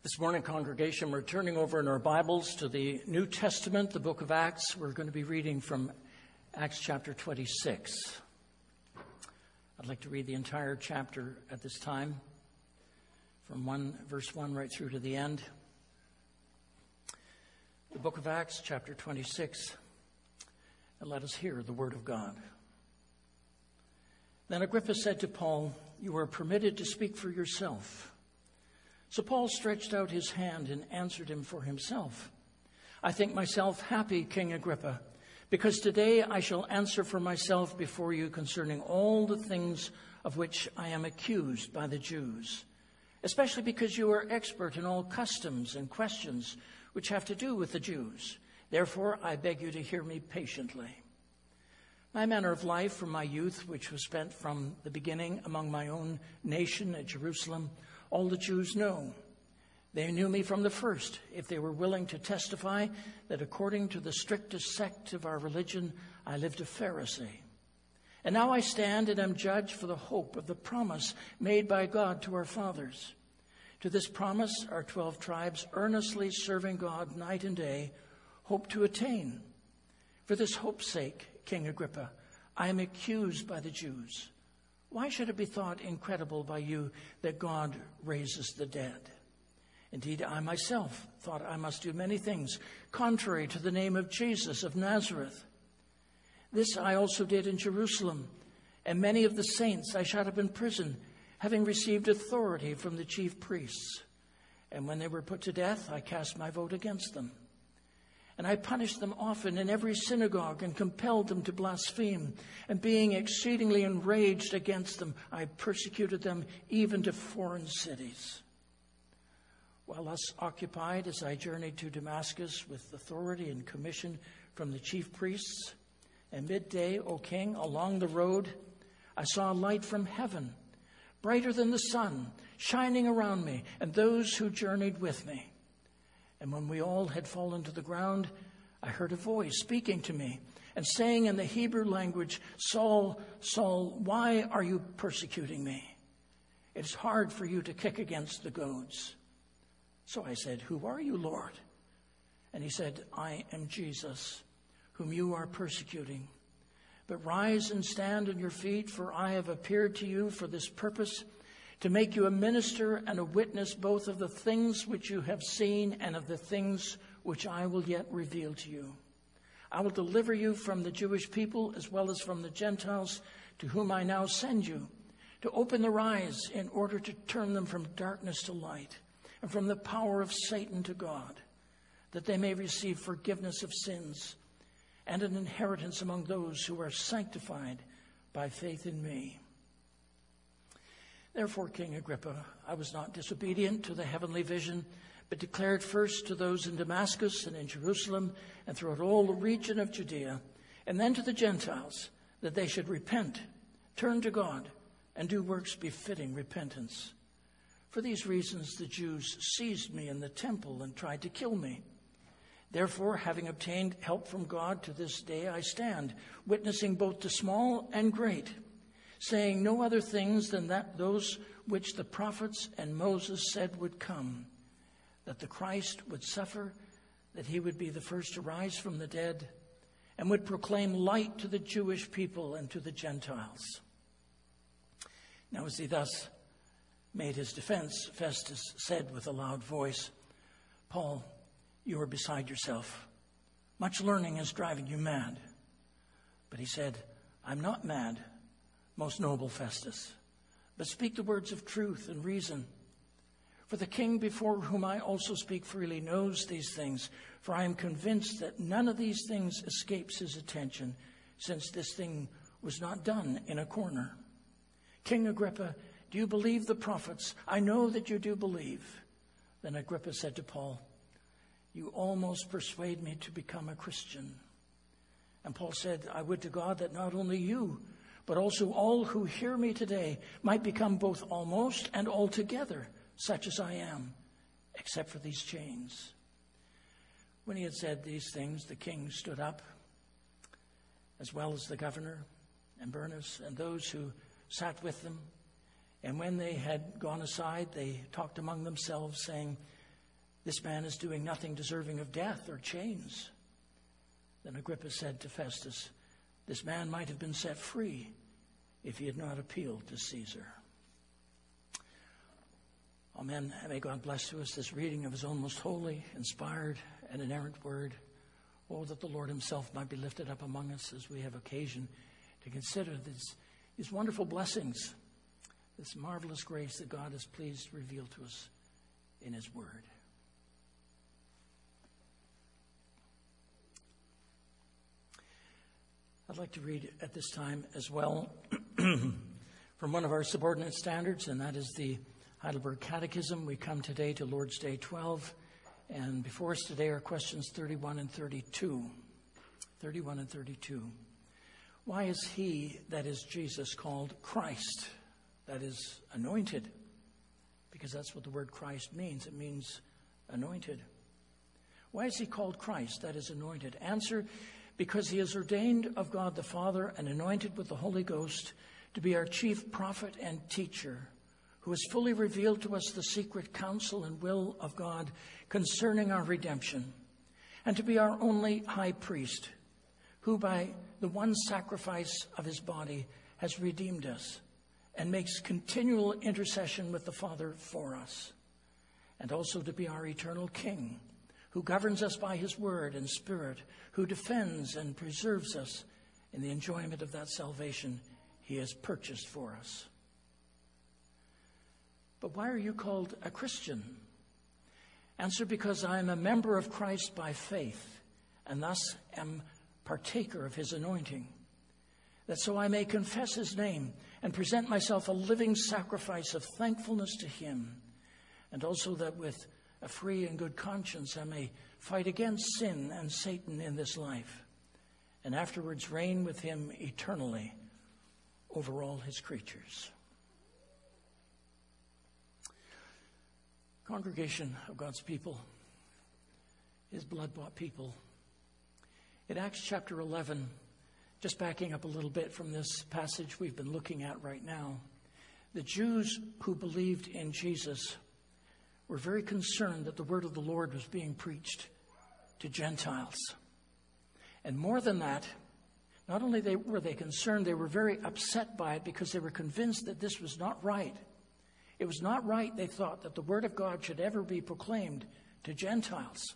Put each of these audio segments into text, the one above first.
This morning, congregation, we're turning over in our Bibles to the New Testament, the book of Acts. We're going to be reading from Acts chapter 26. I'd like to read the entire chapter at this time, from verse 1 right through to the end. The book of Acts, chapter 26, and let us hear the word of God. Then Agrippa said to Paul, "You are permitted to speak for yourself." So Paul stretched out his hand and answered him for himself. "I think myself happy, King Agrippa, because today I shall answer for myself before you concerning all the things of which I am accused by the Jews, especially because you are expert in all customs and questions which have to do with the Jews. Therefore, I beg you to hear me patiently. My manner of life from my youth, which was spent from the beginning among my own nation at Jerusalem, all the Jews know. They knew me from the first, if they were willing to testify that according to the strictest sect of our religion, I lived a Pharisee. And now I stand and am judged for the hope of the promise made by God to our fathers. To this promise, our 12 tribes, earnestly serving God night and day, hope to attain. For this hope's sake, King Agrippa, I am accused by the Jews. Why should it be thought incredible by you that God raises the dead? Indeed, I myself thought I must do many things contrary to the name of Jesus of Nazareth. This I also did in Jerusalem, and many of the saints I shut up in prison, having received authority from the chief priests. And when they were put to death, I cast my vote against them. And I punished them often in every synagogue and compelled them to blaspheme. And being exceedingly enraged against them, I persecuted them even to foreign cities. While thus occupied, as I journeyed to Damascus with authority and commission from the chief priests, at midday, O king, along the road, I saw a light from heaven, brighter than the sun, shining around me and those who journeyed with me. And when we all had fallen to the ground, I heard a voice speaking to me and saying in the Hebrew language, "Saul, Saul, why are you persecuting me? It is hard for you to kick against the goads." So I said, "Who are you, Lord?" And he said, "I am Jesus, whom you are persecuting. But rise and stand on your feet, for I have appeared to you for this purpose, to make you a minister and a witness both of the things which you have seen and of the things which I will yet reveal to you. I will deliver you from the Jewish people as well as from the Gentiles, to whom I now send you, to open their eyes in order to turn them from darkness to light and from the power of Satan to God, that they may receive forgiveness of sins and an inheritance among those who are sanctified by faith in me. Therefore, King Agrippa, I was not disobedient to the heavenly vision, but declared first to those in Damascus and in Jerusalem and throughout all the region of Judea, and then to the Gentiles, that they should repent, turn to God, and do works befitting repentance. For these reasons the Jews seized me in the temple and tried to kill me. Therefore, having obtained help from God, to this day I stand, witnessing both to small and great, saying no other things than those which the prophets and Moses said would come, that the Christ would suffer, that he would be the first to rise from the dead, and would proclaim light to the Jewish people and to the Gentiles." Now as he thus made his defense, Festus said with a loud voice, "Paul, you are beside yourself. Much learning is driving you mad." But he said, "I'm not mad, most noble Festus, but speak the words of truth and reason. For the king before whom I also speak freely knows these things, for I am convinced that none of these things escapes his attention, since this thing was not done in a corner. King Agrippa, do you believe the prophets? I know that you do believe." Then Agrippa said to Paul, "You almost persuade me to become a Christian." And Paul said, "I would to God that not only you, but also all who hear me today might become both almost and altogether such as I am, except for these chains." When he had said these things, the king stood up, as well as the governor and Bernice and those who sat with them. And when they had gone aside, they talked among themselves, saying, This man is doing nothing deserving of death or chains. Then Agrippa said to Festus, this man might have been set free if he had not appealed to Caesar. Amen. And may God bless to us this reading of his own most holy, inspired, and inerrant word. Oh, that the Lord himself might be lifted up among us as we have occasion to consider these wonderful blessings, this marvelous grace that God is pleased to reveal to us in his word. I'd like to read at this time as well from one of our subordinate standards, and that is the Heidelberg Catechism. We come today to Lord's Day 12, and before us today are questions 31 and 32. 31 and 32. Why is he, that is Jesus, called Christ? That is, anointed. Because that's what the word Christ means. It means anointed. Why is he called Christ? That is, anointed. Answer, because he is ordained of God the Father and anointed with the Holy Ghost to be our chief prophet and teacher, who has fully revealed to us the secret counsel and will of God concerning our redemption, and to be our only high priest, who by the one sacrifice of his body has redeemed us and makes continual intercession with the Father for us, and also to be our eternal King, who governs us by his word and spirit, who defends and preserves us in the enjoyment of that salvation he has purchased for us. But why are you called a Christian? Answer, because I am a member of Christ by faith, and thus am partaker of his anointing, that so I may confess his name and present myself a living sacrifice of thankfulness to him, and also that with a free and good conscience I may fight against sin and Satan in this life, and afterwards reign with him eternally over all his creatures. Congregation of God's people, his blood-bought people. In Acts chapter 11, just backing up a little bit from this passage we've been looking at right now, the Jews who believed in Jesus were very concerned that the word of the Lord was being preached to Gentiles. And more than that, not only were they concerned, they were very upset by it because they were convinced that this was not right. It was not right, they thought, that the word of God should ever be proclaimed to Gentiles.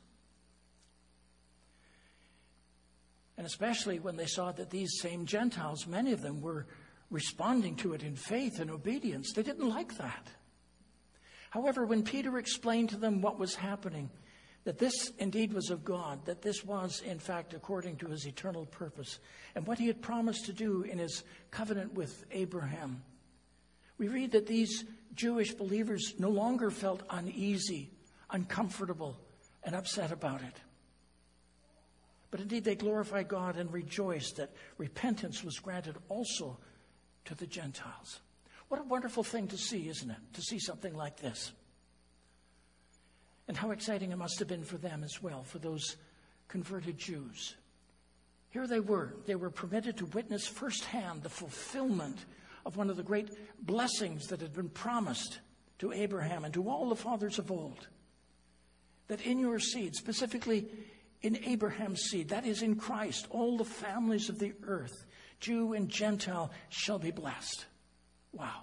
And especially when they saw that these same Gentiles, many of them, were responding to it in faith and obedience. They didn't like that. However, when Peter explained to them what was happening, that this indeed was of God, that this was, in fact, according to his eternal purpose, and what he had promised to do in his covenant with Abraham, we read that these Jewish believers no longer felt uneasy, uncomfortable, and upset about it. But indeed, they glorified God and rejoiced that repentance was granted also to the Gentiles. What a wonderful thing to see, isn't it? To see something like this. And how exciting it must have been for them as well, for those converted Jews. Here they were. They were permitted to witness firsthand the fulfillment of one of the great blessings that had been promised to Abraham and to all the fathers of old. That in your seed, specifically in Abraham's seed, that is in Christ, all the families of the earth, Jew and Gentile, shall be blessed. Wow.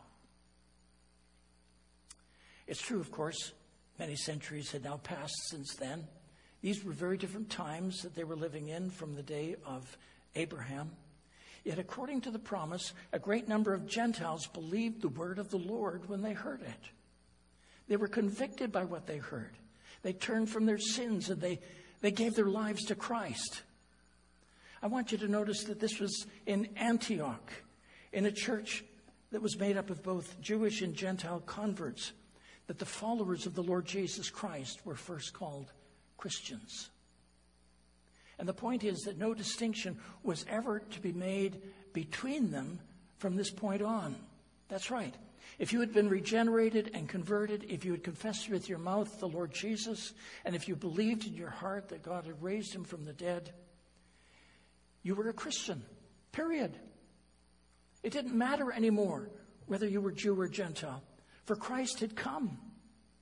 It's true, of course, many centuries had now passed since then. These were very different times that they were living in from the day of Abraham. Yet according to the promise, a great number of Gentiles believed the word of the Lord when they heard it. They were convicted by what they heard. They turned from their sins and they gave their lives to Christ. I want you to notice that this was in Antioch, in a church that was made up of both Jewish and Gentile converts, that the followers of the Lord Jesus Christ were first called Christians. And the point is that no distinction was ever to be made between them from this point on. That's right. If you had been regenerated and converted, if you had confessed with your mouth the Lord Jesus, and if you believed in your heart that God had raised him from the dead, you were a Christian, period. It didn't matter anymore whether you were Jew or Gentile, for Christ had come.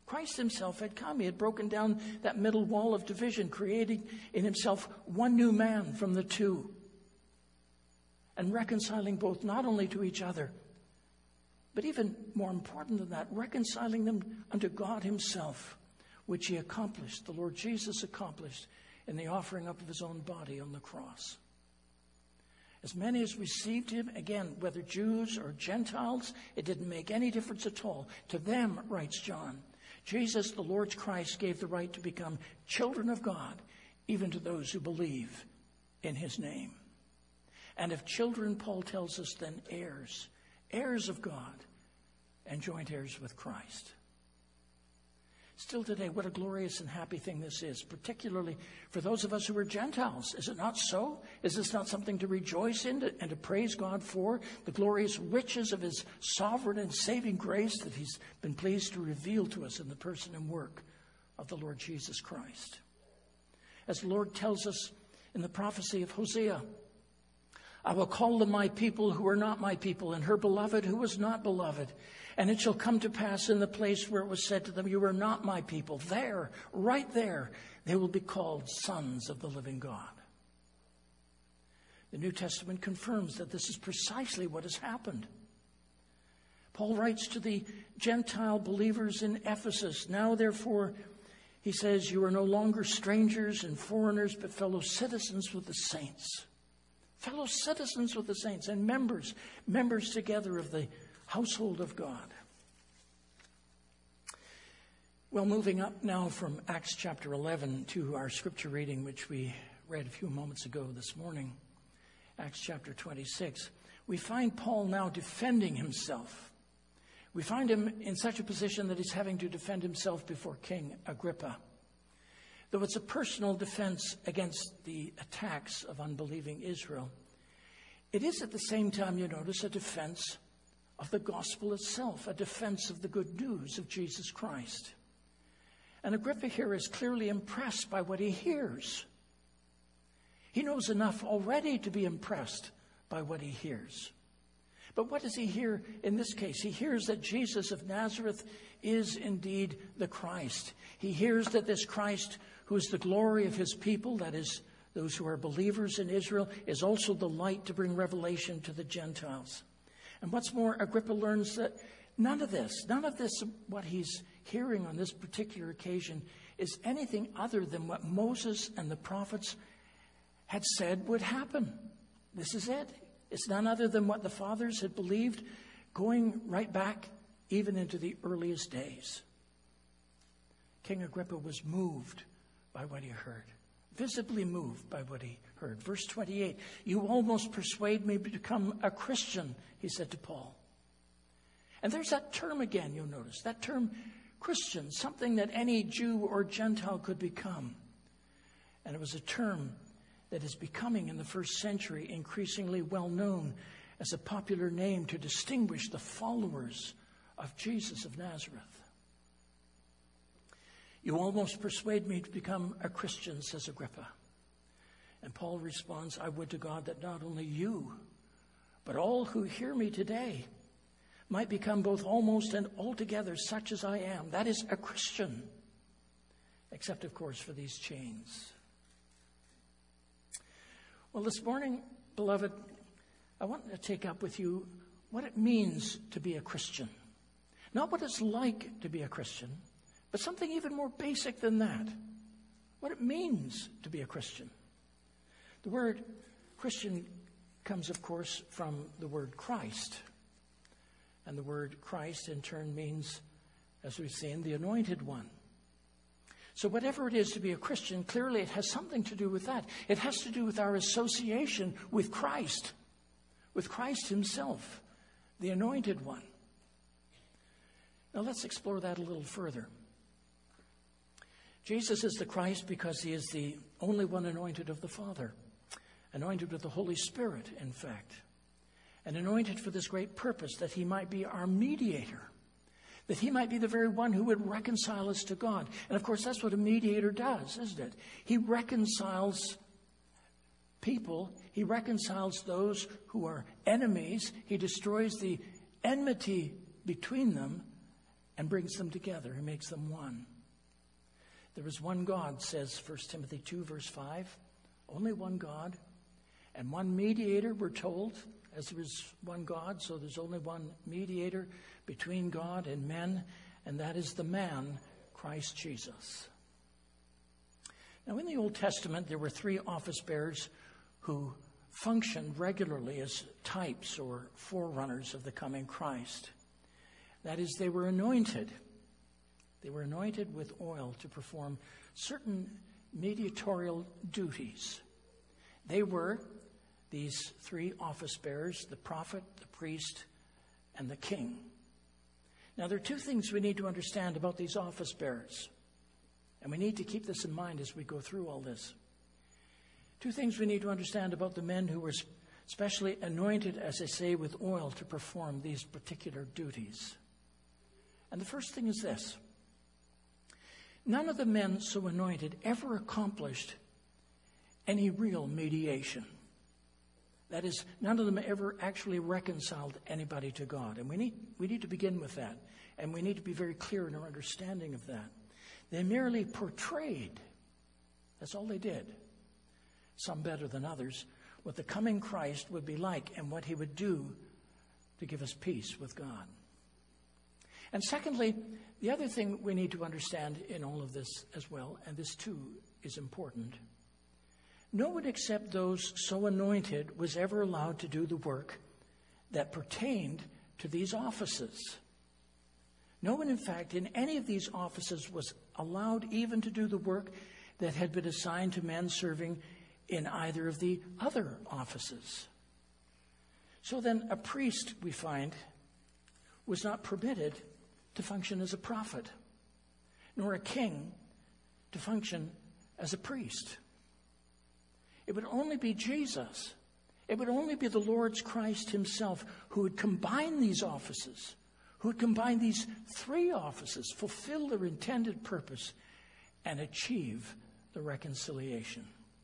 Christ himself had come. He had broken down that middle wall of division, creating in himself one new man from the two, and reconciling both not only to each other, but even more important than that, reconciling them unto God himself, which he accomplished, the Lord Jesus accomplished, in the offering up of his own body on the cross. As many as received him, again, whether Jews or Gentiles, it didn't make any difference at all. To them, writes John, Jesus, the Lord Christ, gave the right to become children of God, even to those who believe in his name. And if children, Paul tells us, then heirs, heirs of God, and joint heirs with Christ. Still today, what a glorious and happy thing this is, particularly for those of us who are Gentiles. Is it not so? Is this not something to rejoice in and to praise God for? The glorious riches of his sovereign and saving grace that he's been pleased to reveal to us in the person and work of the Lord Jesus Christ. As the Lord tells us in the prophecy of Hosea, I will call them my people who are not my people, and her beloved who was not beloved. And it shall come to pass in the place where it was said to them, you are not my people. There, right there, they will be called sons of the living God. The New Testament confirms that this is precisely what has happened. Paul writes to the Gentile believers in Ephesus, now therefore, he says, you are no longer strangers and foreigners, but fellow citizens with the saints. Fellow citizens with the saints and members together of the household of God. Well, moving up now from Acts chapter 11 to our scripture reading, which we read a few moments ago this morning, Acts chapter 26, we find Paul now defending himself. We find him in such a position that he's having to defend himself before King Agrippa. Though it's a personal defense against the attacks of unbelieving Israel, it is at the same time, you notice, a defense of the gospel itself, a defense of the good news of Jesus Christ. And Agrippa here is clearly impressed by what he hears. He knows enough already to be impressed by what he hears. But what does he hear in this case? He hears that Jesus of Nazareth is indeed the Christ. He hears that this Christ, who is the glory of his people, that is, those who are believers in Israel, is also the light to bring revelation to the Gentiles. And what's more, Agrippa learns that none of this, what he's hearing on this particular occasion, is anything other than what Moses and the prophets had said would happen. This is it. It's none other than what the fathers had believed, going right back even into the earliest days. King Agrippa was moved by what he heard, visibly moved by what he heard. Verse 28, you almost persuade me to become a Christian, he said to Paul. And there's that term again, you'll notice, that term Christian, something that any Jew or Gentile could become. And it was a term that is becoming in the first century increasingly well known as a popular name to distinguish the followers of Jesus of Nazareth. You almost persuade me to become a Christian, says Agrippa. And Paul responds, I would to God that not only you, but all who hear me today might become both almost and altogether such as I am. That is a Christian. Except, of course, for these chains. Well, this morning, beloved, I want to take up with you what it means to be a Christian. Not what it's like to be a Christian, but something even more basic than that. What it means to be a Christian. The word Christian comes, of course, from the word Christ. And the word Christ, in turn, means, as we've seen, the anointed one. So whatever it is to be a Christian, clearly it has something to do with that. It has to do with our association with Christ himself, the anointed one. Now let's explore that a little further. Jesus is the Christ because he is the only one anointed of the Father, anointed with the Holy Spirit, in fact, and anointed for this great purpose, that he might be our mediator, that he might be the very one who would reconcile us to God. And of course, that's what a mediator does, isn't it? He reconciles people. He reconciles those who are enemies. He destroys the enmity between them and brings them together. He makes them one. There is one God, says 1 Timothy 2, verse 5. Only one God. And one mediator, we're told, as there is one God, so there's only one mediator between God and men, and that is the man, Christ Jesus. Now, in the Old Testament, there were 3 office bearers who functioned regularly as types or forerunners of the coming Christ. That is, they were anointed. They were anointed with oil to perform certain mediatorial duties. They were these 3 office bearers: the prophet, the priest, and the king. Now, there are 2 things we need to understand about these office bearers, and we need to keep this in mind as we go through all this. 2 things we need to understand about the men who were specially anointed, as I say, with oil to perform these particular duties. And the first thing is this: none of the men so anointed ever accomplished any real mediation. That is, none of them ever actually reconciled anybody to God. And we need to begin with that. And we need to be very clear in our understanding of that. They merely portrayed, that's all they did, some better than others, what the coming Christ would be like and what he would do to give us peace with God. And secondly, the other thing we need to understand in all of this as well, and this too is important, no one except those so anointed was ever allowed to do the work that pertained to these offices. No one, in fact, in any of these offices was allowed even to do the work that had been assigned to men serving in either of the other offices. So then a priest, we find, was not permitted to function as a prophet, nor a king to function as a priest. It would only be Jesus. It would only be the Lord's Christ himself who would combine these offices, who would combine these 3 offices, fulfill their intended purpose, and achieve the reconciliation.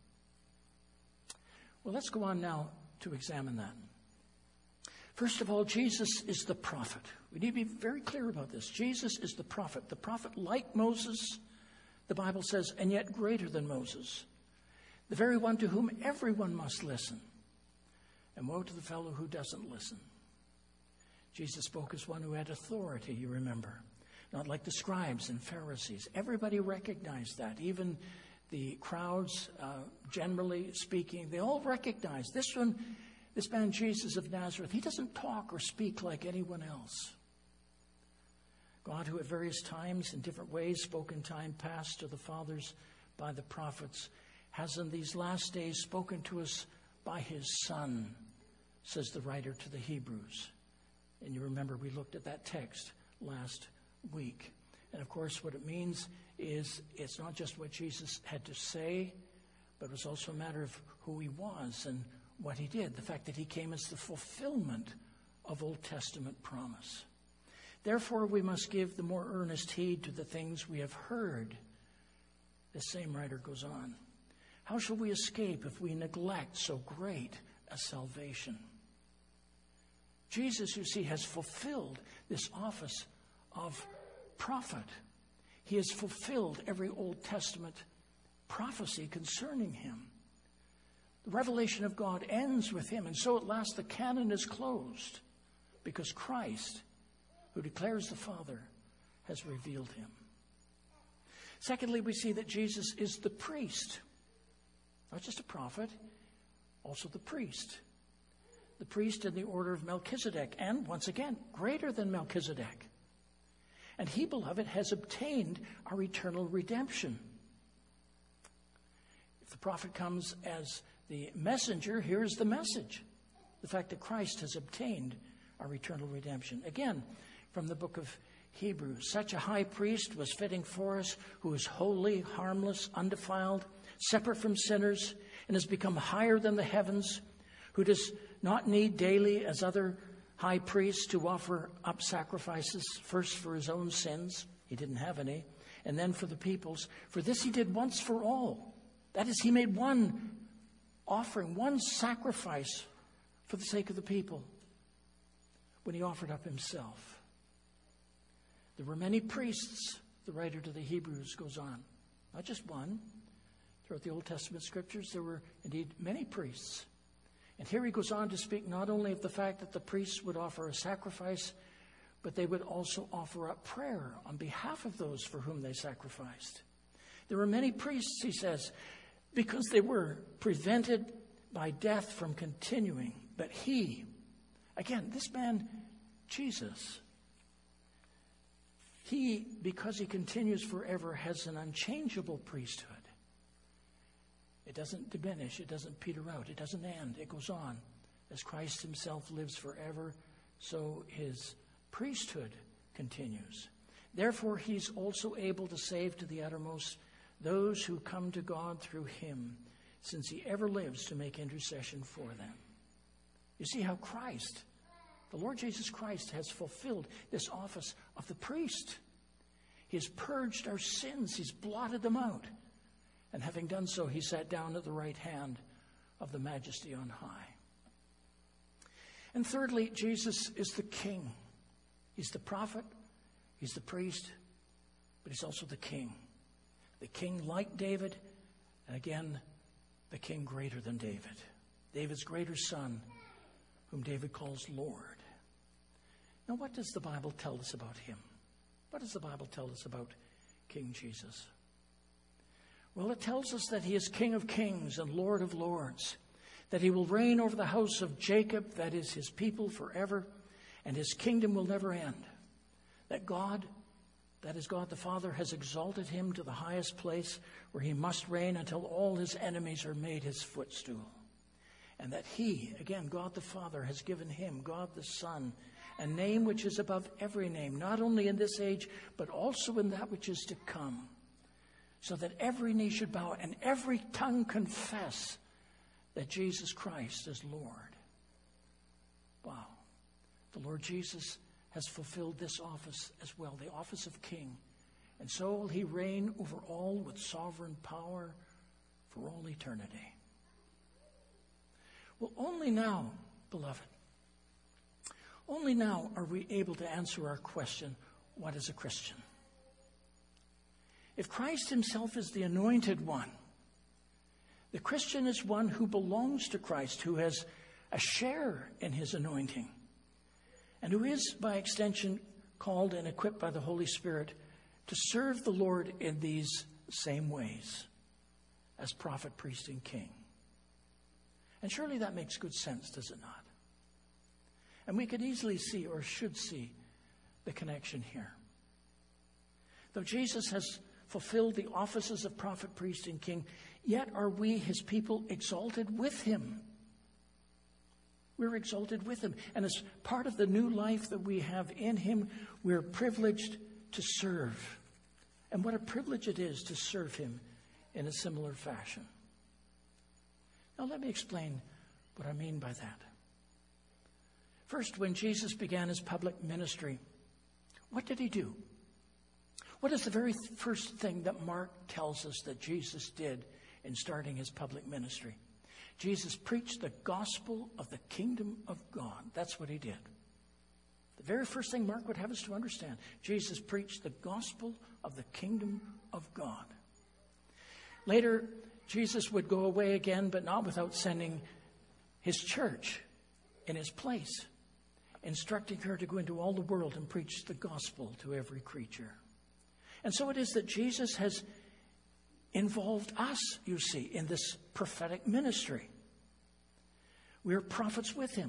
Well, let's go on now to examine that. First of all, Jesus is the prophet. We need to be very clear about this. Jesus is the prophet like Moses, the Bible says, and yet greater than Moses. The very one to whom everyone must listen. And woe to the fellow who doesn't listen. Jesus spoke as one who had authority, you remember. Not like the scribes and Pharisees. Everybody recognized that. Even the crowds, generally speaking, they all recognized this man Jesus of Nazareth, he doesn't talk or speak like anyone else. God, who at various times in different ways spoke in time past to the fathers by the prophets, has in these last days spoken to us by his Son, says the writer to the Hebrews. And you remember we looked at that text last week. And of course what it means is it's not just what Jesus had to say, but it was also a matter of who he was and what he did. The fact that he came as the fulfillment of Old Testament promise. Therefore we must give the more earnest heed to the things we have heard. The same writer goes on. How shall we escape if we neglect so great a salvation? Jesus, you see, has fulfilled this office of prophet. He has fulfilled every Old Testament prophecy concerning him. The revelation of God ends with him, and so at last the canon is closed because Christ, who declares the Father, has revealed him. Secondly, we see that Jesus is the priest. Not just a prophet, also the priest. The priest in the order of Melchizedek, and once again, greater than Melchizedek. And he, beloved, has obtained our eternal redemption. If the prophet comes as the messenger, here's the message. The fact that Christ has obtained our eternal redemption. Again, from the book of Hebrews, such a high priest was fitting for us, who is holy, harmless, undefiled, separate from sinners, and has become higher than the heavens, who does not need daily, as other high priests, to offer up sacrifices, first for his own sins, he didn't have any, and then for the people's. For this he did once for all. That is, he made one offering, one sacrifice for the sake of the people when he offered up himself. There were many priests, the writer to the Hebrews goes on. Not just one. Throughout the Old Testament scriptures, there were indeed many priests. And here he goes on to speak not only of the fact that the priests would offer a sacrifice, but they would also offer up prayer on behalf of those for whom they sacrificed. There were many priests, he says, because they were prevented by death from continuing. But he, again, this man, Jesus, he, because he continues forever, has an unchangeable priesthood. It doesn't diminish. It doesn't peter out. It doesn't end. It goes on. As Christ himself lives forever, so his priesthood continues. Therefore, he's also able to save to the uttermost those who come to God through him, since he ever lives to make intercession for them. You see how Christ, the Lord Jesus Christ, has fulfilled this office of the priest. He has purged our sins. He's blotted them out. And having done so, he sat down at the right hand of the Majesty on high. And thirdly, Jesus is the King. He's the prophet, he's the priest, but he's also the King. The King like David, and again, the King greater than David. David's greater son, whom David calls Lord. Now, what does the Bible tell us about him? What does the Bible tell us about King Jesus? Well, it tells us that he is King of kings and Lord of lords, that he will reign over the house of Jacob, that is his people, forever, and his kingdom will never end. That God, that is God the Father, has exalted him to the highest place where he must reign until all his enemies are made his footstool. And that he, again, God the Father, has given him, God the Son, a name which is above every name, not only in this age, but also in that which is to come, so that every knee should bow and every tongue confess that Jesus Christ is Lord. Wow. The Lord Jesus has fulfilled this office as well, the office of King. And so will he reign over all with sovereign power for all eternity. Well, only now, beloved, only now are we able to answer our question, what is a Christian? If Christ himself is the anointed one, the Christian is one who belongs to Christ, who has a share in his anointing, and who is, by extension, called and equipped by the Holy Spirit to serve the Lord in these same ways as prophet, priest, and king. And surely that makes good sense, does it not? And we could easily see, or should see, the connection here. Though Jesus has fulfilled the offices of prophet, priest, and king, yet are we, his people, exalted with him. We're exalted with him. And as part of the new life that we have in him, we're privileged to serve. And what a privilege it is to serve him in a similar fashion. Now let me explain what I mean by that. First, when Jesus began his public ministry, what did he do? What is the very first thing that Mark tells us that Jesus did in starting his public ministry? Jesus preached the gospel of the kingdom of God. That's what he did. The very first thing Mark would have us to understand, Jesus preached the gospel of the kingdom of God. Later, Jesus would go away again, but not without sending his church in his place, instructing her to go into all the world and preach the gospel to every creature. And so it is that Jesus has involved us, you see, in this prophetic ministry. We are prophets with him.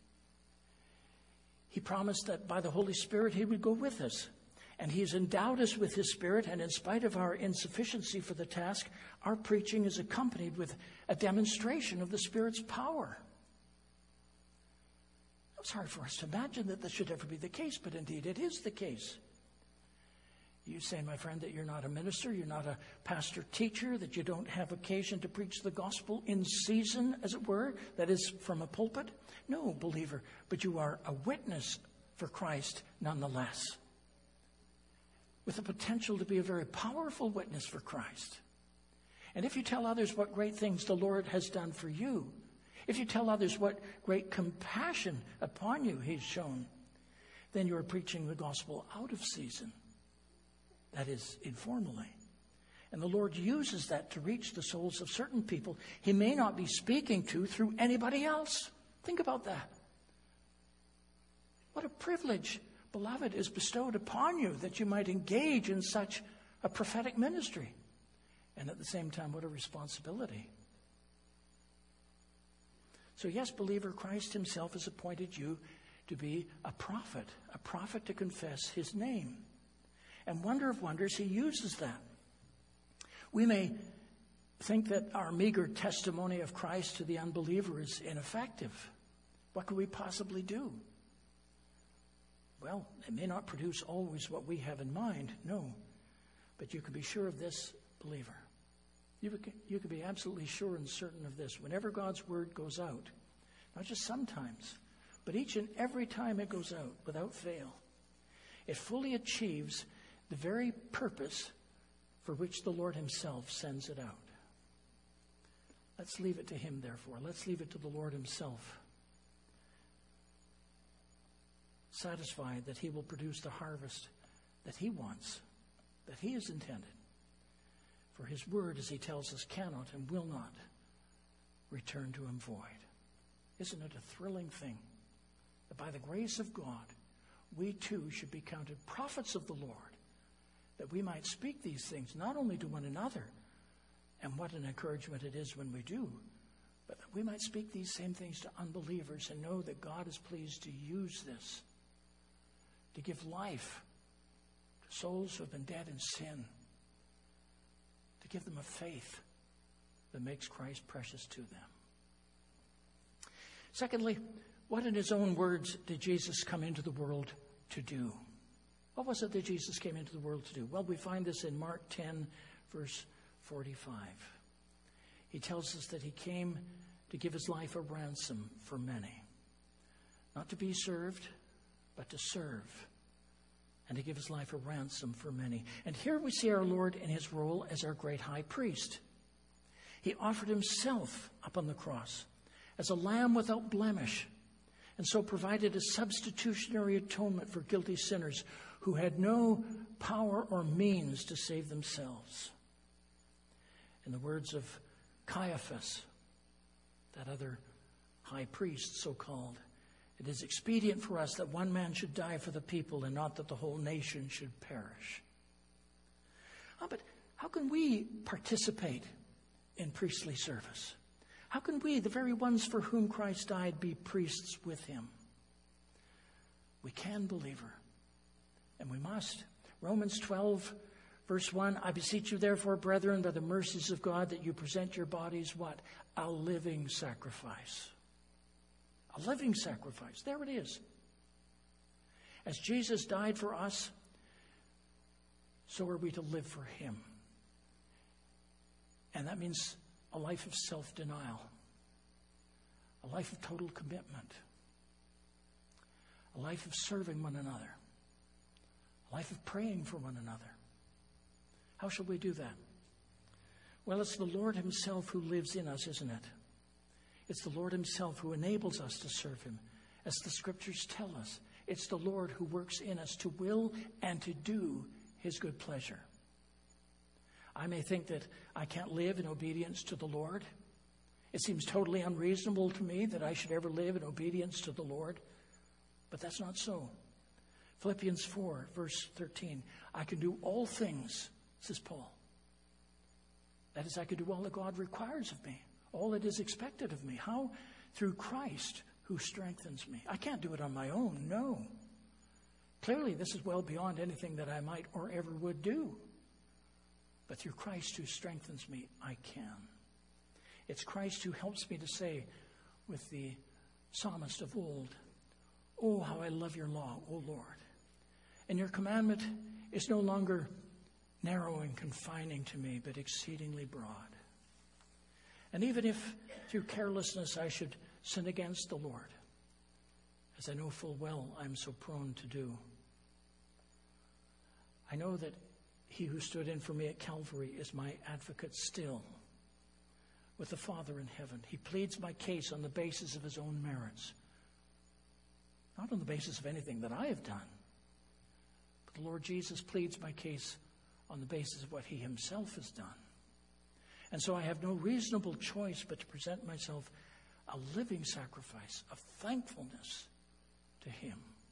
He promised that by the Holy Spirit he would go with us. And he has endowed us with his Spirit, and in spite of our insufficiency for the task, our preaching is accompanied with a demonstration of the Spirit's power. It's hard for us to imagine that this should ever be the case, but indeed it is the case. You say, my friend, that you're not a minister, you're not a pastor teacher, that you don't have occasion to preach the gospel in season, as it were, that is from a pulpit? No, believer, but you are a witness for Christ nonetheless, with the potential to be a very powerful witness for Christ. And if you tell others what great things the Lord has done for you, if you tell others what great compassion upon you he's shown, then you are preaching the gospel out of season. That is, informally. And the Lord uses that to reach the souls of certain people He may not be speaking to through anybody else. Think about that. What a privilege, beloved, is bestowed upon you that you might engage in such a prophetic ministry. And at the same time, what a responsibility. So yes, believer, Christ Himself has appointed you to be a prophet to confess His name. And wonder of wonders, He uses that. We may think that our meager testimony of Christ to the unbeliever is ineffective. What could we possibly do? Well, it may not produce always what we have in mind, no. But you can be sure of this, believer. You can be absolutely sure and certain of this. Whenever God's word goes out, not just sometimes, but each and every time it goes out without fail, it fully achieves the very purpose for which the Lord Himself sends it out. Let's leave it to Him, therefore. Let's leave it to the Lord Himself. Satisfied that He will produce the harvest that He wants, that He has intended. For His word, as He tells us, cannot and will not return to Him void. Isn't it a thrilling thing that by the grace of God, we too should be counted prophets of the Lord, that we might speak these things not only to one another, and what an encouragement it is when we do, but that we might speak these same things to unbelievers and know that God is pleased to use this to give life to souls who have been dead in sin, to give them a faith that makes Christ precious to them. Secondly, what in His own words did Jesus come into the world to do? What was it that Jesus came into the world to do? Well, we find this in Mark 10, verse 45. He tells us that He came to give His life a ransom for many. Not to be served, but to serve. And to give His life a ransom for many. And here we see our Lord in His role as our great high priest. He offered Himself up on the cross as a lamb without blemish, and so provided a substitutionary atonement for guilty sinners who had no power or means to save themselves. In the words of Caiaphas, that other high priest, so-called, it is expedient for us that one man should die for the people and not that the whole nation should perish. But how can we participate in priestly service? How can we, the very ones for whom Christ died, be priests with Him? We can, believer, and we must. Romans 12, verse 1, I beseech you therefore, brethren, by the mercies of God, that you present your bodies, what? A living sacrifice. A living sacrifice. There it is. As Jesus died for us, so are we to live for Him. And that means a life of self-denial, a life of total commitment, a life of serving one another, a life of praying for one another. How shall we do that? Well, it's the Lord Himself who lives in us, isn't it? It's the Lord Himself who enables us to serve Him, as the Scriptures tell us. It's the Lord who works in us to will and to do His good pleasure. I may think that I can't live in obedience to the Lord. It seems totally unreasonable to me that I should ever live in obedience to the Lord. But that's not so. Philippians 4, verse 13. I can do all things, says Paul. That is, I can do all that God requires of me, all that is expected of me. How? Through Christ who strengthens me. I can't do it on my own, no. Clearly, this is well beyond anything that I might or ever would do. But through Christ who strengthens me, I can. It's Christ who helps me to say with the psalmist of old, oh, how I love your law, O Lord. And your commandment is no longer narrow and confining to me, but exceedingly broad. And even if through carelessness I should sin against the Lord, as I know full well I'm so prone to do, I know that He who stood in for me at Calvary is my advocate still with the Father in heaven. He pleads my case on the basis of His own merits. not on the basis of anything that I have done. But the Lord Jesus pleads my case on the basis of what he himself has done. And so I have no reasonable choice but to present myself a living sacrifice of thankfulness to him.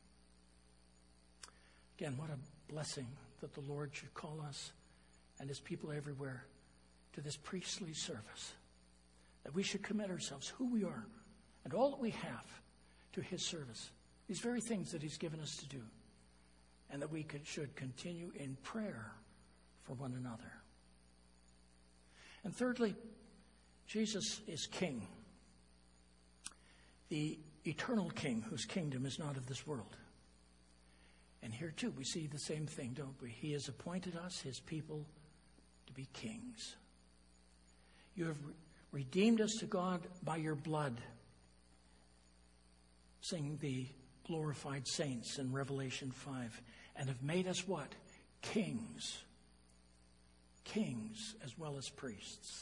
Again, what a blessing that the Lord should call us and his people everywhere to this priestly service. That we should commit ourselves, who we are, and all that we have, to his service. These very things that he's given us to do. And that we should continue in prayer for one another. And thirdly, Jesus is King. The eternal King whose kingdom is not of this world. And here too we see the same thing, don't we? He has appointed us, his people, to be kings. You have redeemed us to God by your blood. Sing the glorified saints in Revelation 5. And have made us what? Kings. Kings as well as priests.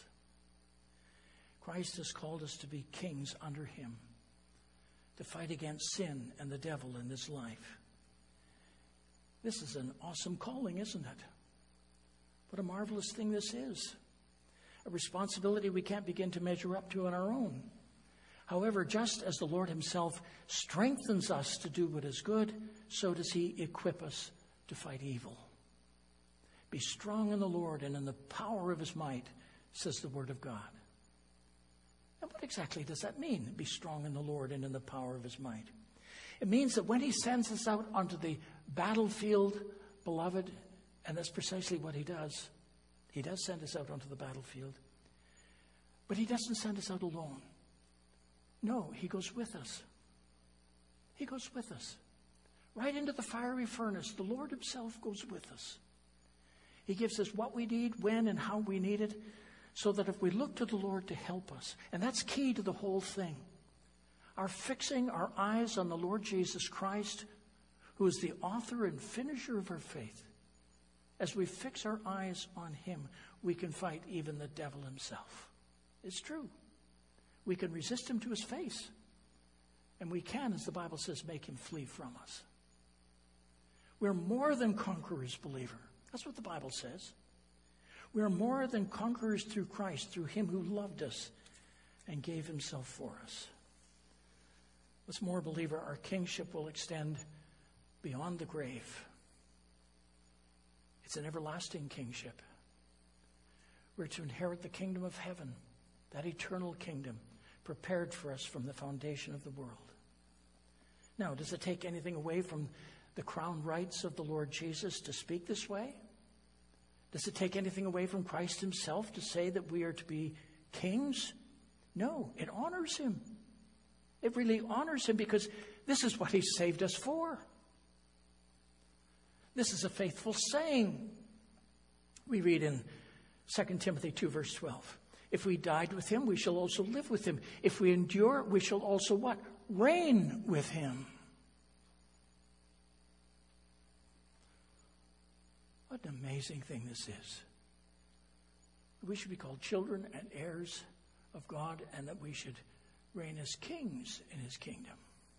Christ has called us to be kings under him. To fight against sin and the devil in this life. This is an awesome calling, isn't it? What a marvelous thing this is. A responsibility we can't begin to measure up to on our own. However, just as the Lord himself strengthens us to do what is good, so does he equip us to fight evil. Be strong in the Lord and in the power of his might, says the Word of God. And what exactly does that mean, be strong in the Lord and in the power of his might? It means that when he sends us out onto the battlefield, beloved, and that's precisely what he does. He does send us out onto the battlefield. But he doesn't send us out alone. No, he goes with us. He goes with us. Right into the fiery furnace, the Lord himself goes with us. He gives us what we need, when and how we need it, so that if we look to the Lord to help us, and that's key to the whole thing, our fixing our eyes on the Lord Jesus Christ, who is the author and finisher of our faith, as we fix our eyes on him, we can fight even the devil himself. It's true. We can resist him to his face. And we can, as the Bible says, make him flee from us. We're more than conquerors, believer. That's what the Bible says. We are more than conquerors through Christ, through him who loved us and gave himself for us. What's more, believer, our kingship will extend beyond the grave. It's an everlasting kingship. We're to inherit the kingdom of heaven, that eternal kingdom prepared for us from the foundation of the world. Now, does it take anything away from the crown rights of the Lord Jesus to speak this way? Does it take anything away from Christ himself to say that we are to be kings? No, it honors him. It really honors him because this is what he saved us for. This is a faithful saying. We read in 2 Timothy 2 verse 12. If we died with him, we shall also live with him. If we endure, we shall also what? Reign with him. What an amazing thing this is. We should be called children and heirs of God, and that we should reign as kings in his kingdom.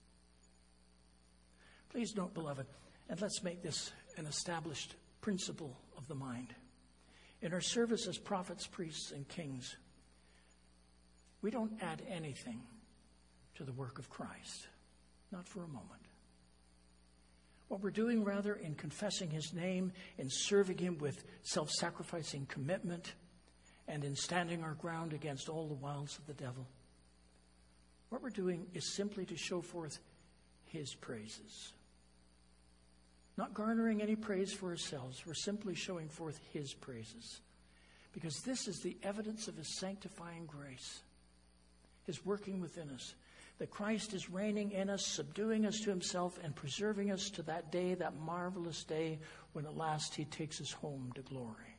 Please note, beloved, and let's make this an established principle of the mind. In our service as prophets, priests, and kings, we don't add anything to the work of Christ. Not for a moment. What we're doing, rather, in confessing his name, in serving him with self-sacrificing commitment, and in standing our ground against all the wiles of the devil, what we're doing is simply to show forth his praises. Not garnering any praise for ourselves. We're simply showing forth his praises. Because this is the evidence of his sanctifying grace. His working within us. That Christ is reigning in us, subduing us to himself, and preserving us to that day, that marvelous day, when at last he takes us home to glory.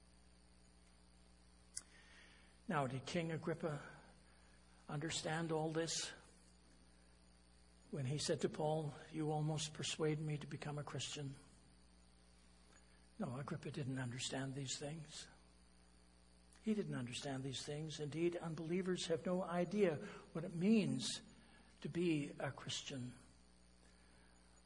Now, did King Agrippa understand all this? When he said to Paul, "You almost persuade me to become a Christian." No, Agrippa didn't understand these things. He didn't understand these things. Indeed, unbelievers have no idea what it means to be a Christian.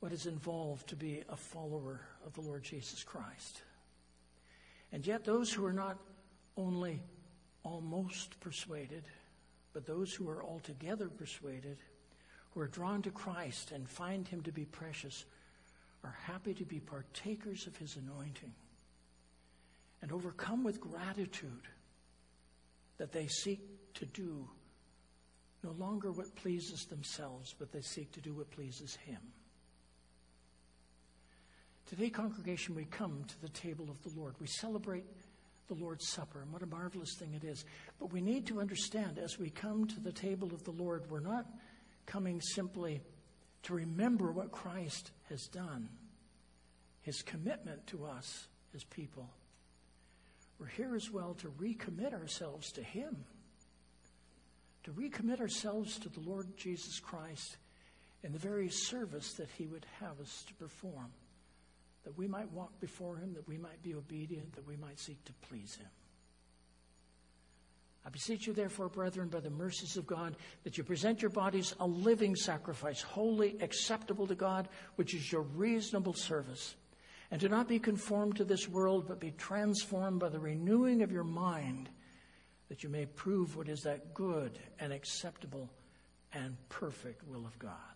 what is involved to be a follower of the Lord Jesus Christ. And yet those who are not only almost persuaded, but those who are altogether persuaded, who are drawn to Christ and find him to be precious, are happy to be partakers of his anointing and overcome with gratitude that they seek to do no longer what pleases themselves, but they seek to do what pleases him. Today, congregation, we come to the table of the Lord. We celebrate the Lord's Supper, and what a marvelous thing it is. But we need to understand, as we come to the table of the Lord, we're not coming simply to remember what Christ has done, his commitment to us, his people. We're here as well to recommit ourselves to him, to recommit ourselves to the Lord Jesus Christ in the very service that he would have us to perform, that we might walk before him, that we might be obedient, that we might seek to please him. I beseech you, therefore, brethren, by the mercies of God, that you present your bodies a living sacrifice, wholly acceptable to God, which is your reasonable service. And do not be conformed to this world, but be transformed by the renewing of your mind, that you may prove what is that good and acceptable and perfect will of God.